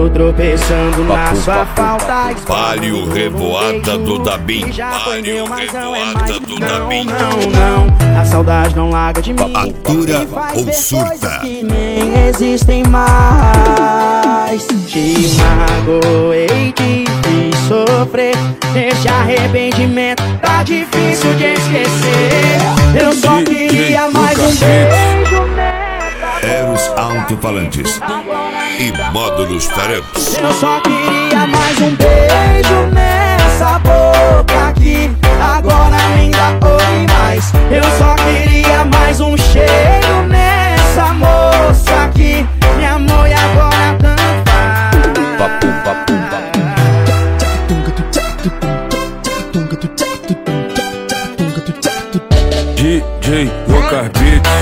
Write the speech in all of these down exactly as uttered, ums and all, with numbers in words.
Tô tropeçando na sua falta. Vale o revoada do Dabim. Vale o revoada do Dabim. Não, não, a saudade não larga de mim. Atura ou surta? Que nem existem mais. Te magoei, te fiz sofrer. Esse arrependimento tá difícil de esquecer. Eu só queria mais um beijo nessa. Eros alto-falantes e módulos taramps. Eu só queria mais um beijo nessa boca aqui. Agora nem dá oi mais. Eu só queria mais um cheiro nessa moça aqui. Me amor e agora tanto faz. Papo, papo, papo. D J Lucas Beats.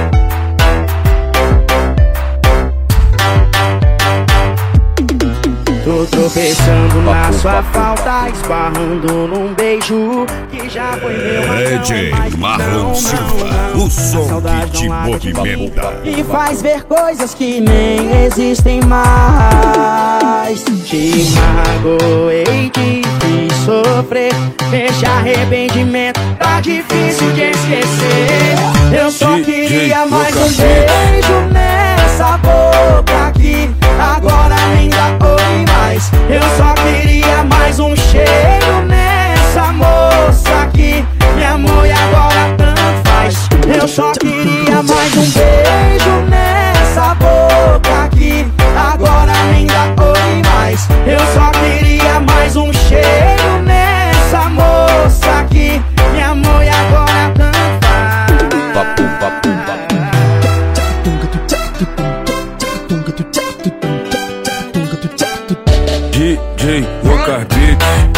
Tô tropeçando na sua falta, esbarrando num beijo que já foi meu. D J Marlon Silva, o som que te movimenta e faz ver coisas que nem existem mais. Te magoei, te fiz sofrer. Esse arrependimento tá difícil de esquecer. Eu só queria mais um beijo nessa boca aqui. Agora nem dá oi mais. Eu só queria mais um cheiro nessa moça aqui. Me amor e agora tanto faz. Eu só queria mais um beijo nessa boca aqui. Agora nem dá oi mais. Eu só queria mais um cheiro nessa moça aqui. Me amor e agora tanto faz. Papo, papo, papo. D J Lucas Beats.